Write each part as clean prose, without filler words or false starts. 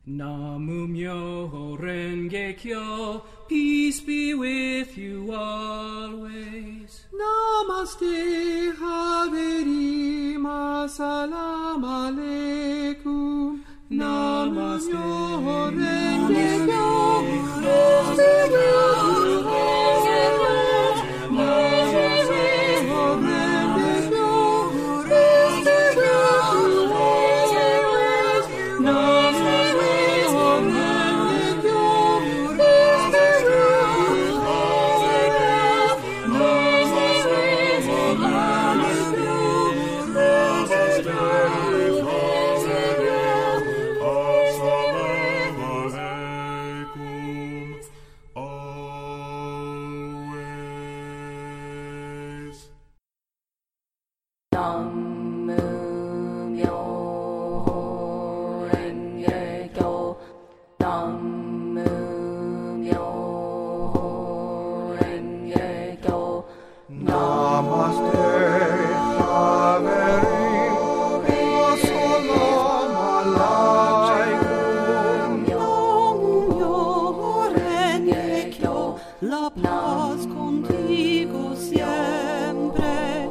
Namu Myoho Renge Kyo, peace be with you always. Namaste Haverim, Assalamu Alaikum. Namaste. Myoho Renge Kyo, peace be with you always. Myoho Renge Kyo, peace be with you always. Namaste. La paz contigo siempre.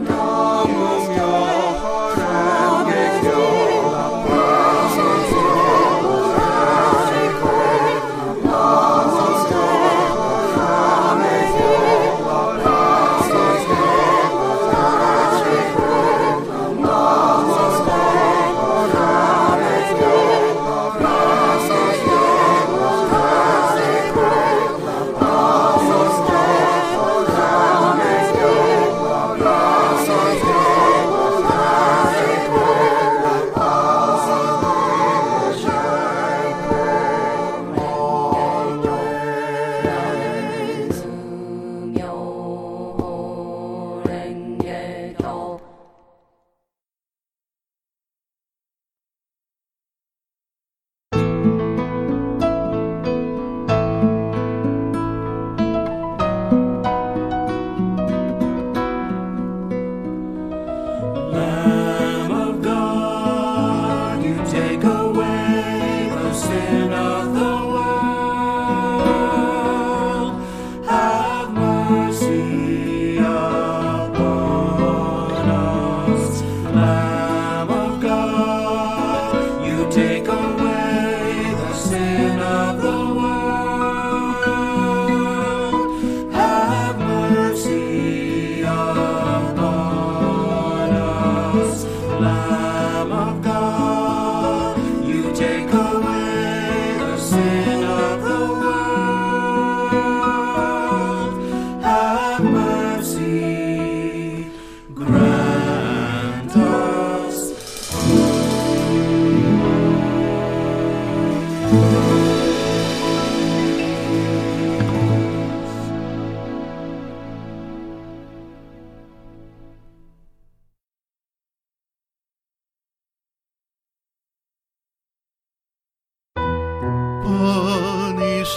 Panis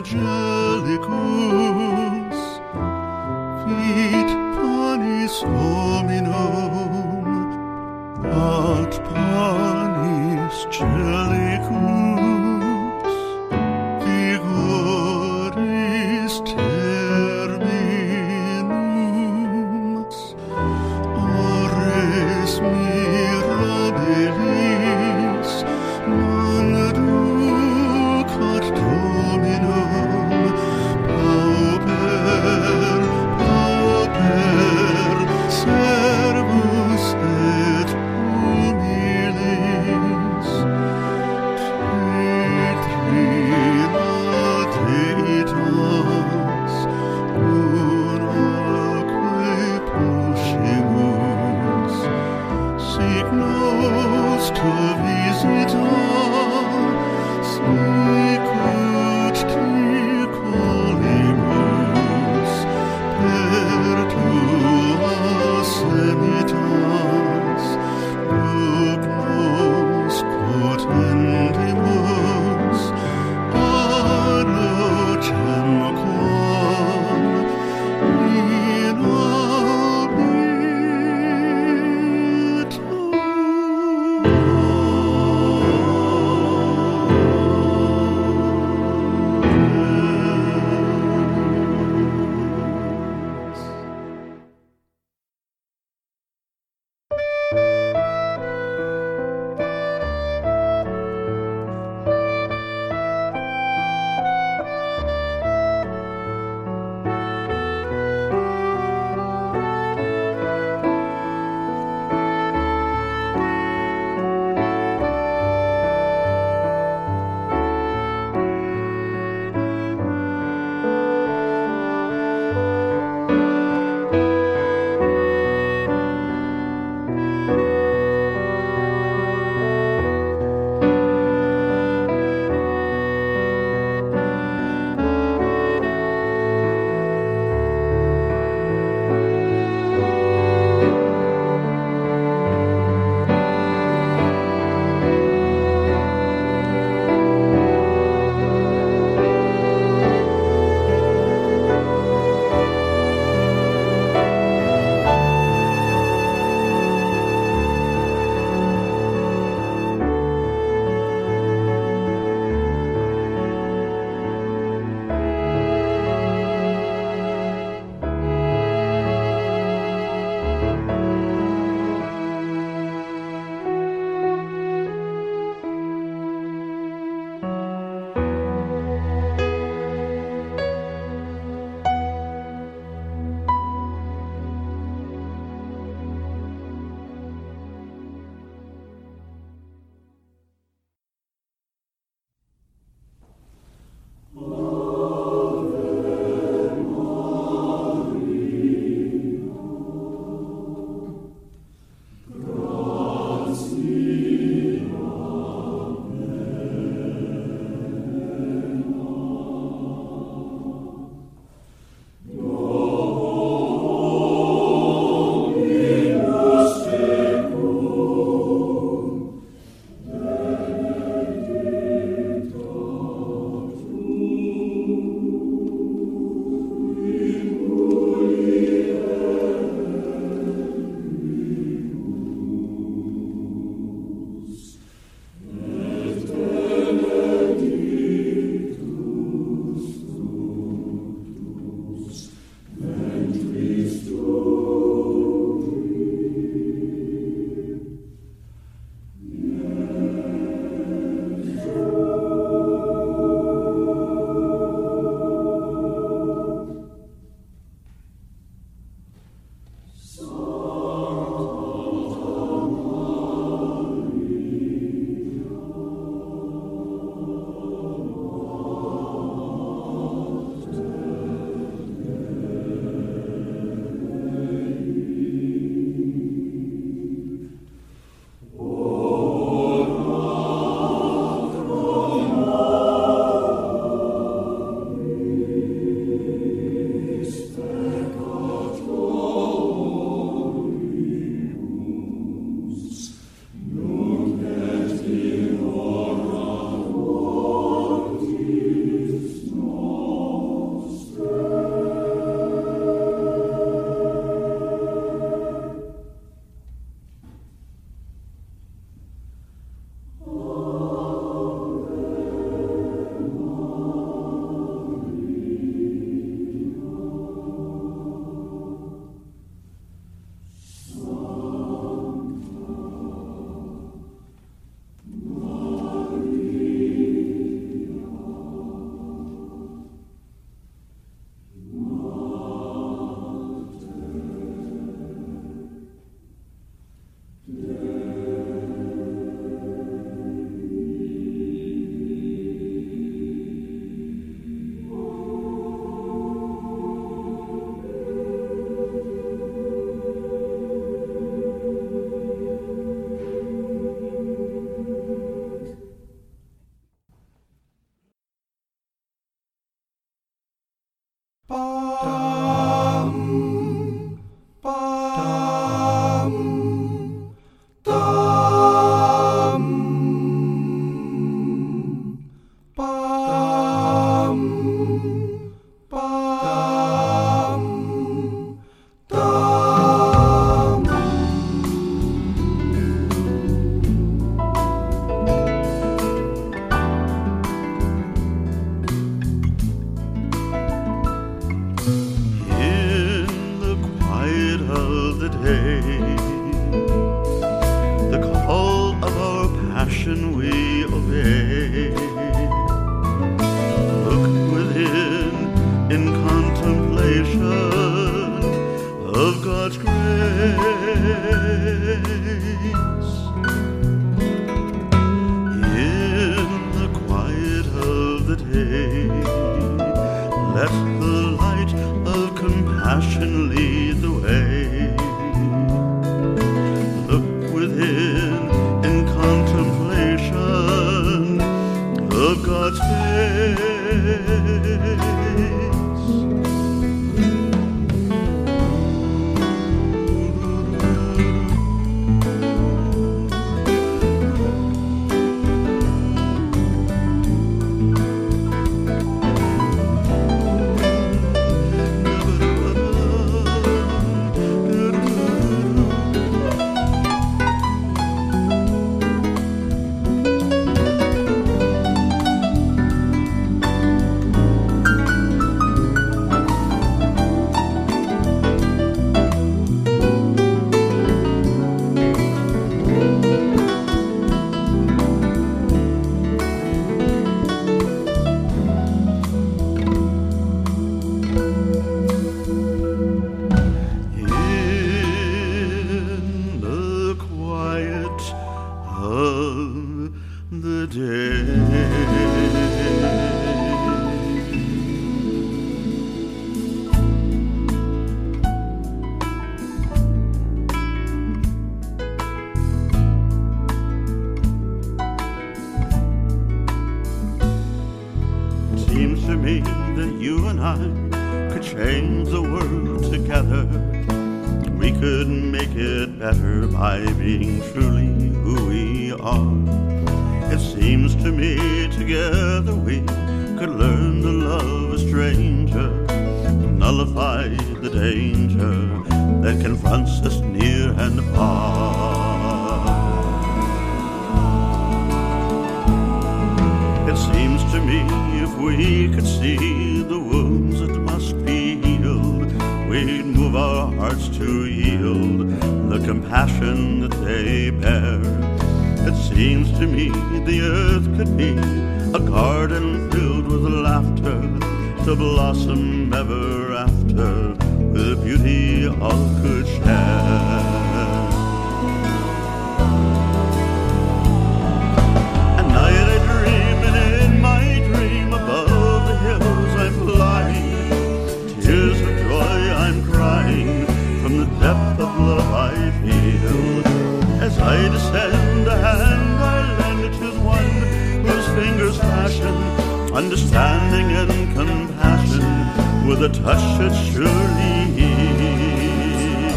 angelicus, fit panis hominum, ad panis celicus, vigoris terminus, ores mirabilis, manducat Dominum, pauper, pauper, servus et humilis, of God's face. The day. Seems to me that you and I could change the world together. We could make it better by being truly who we are. It seems to me together we could learn to love a stranger, nullify the danger that confronts us near and far. It seems to me if we could see the wounds that must be healed, we'd move our hearts to yield the compassion that they bear. It seems to me the earth could be a garden filled with laughter, to blossom ever after with beauty all could share. At night I dream, and in my dream above the hills I'm flying. Tears of joy I'm crying from the depth of love I feel. As I descend, a hand I lend to one whose fingers fashion understanding and compassion with a touch that surely heals.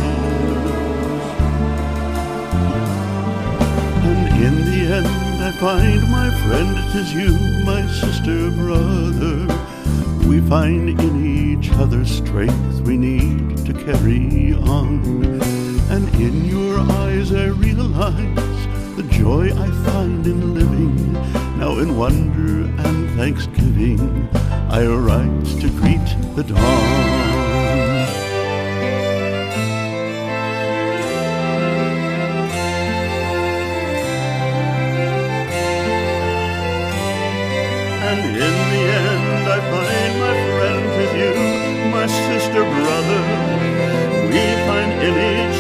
And in the end I find, my friend, it is you, my sister, brother. We find in each other strength we need to carry on. And in your eyes I realize the joy I find in living. Now in wonder and thanksgiving I arise to greet the dawn. And in the end I find, my friend, 'tis you, my sister, brother. We find in each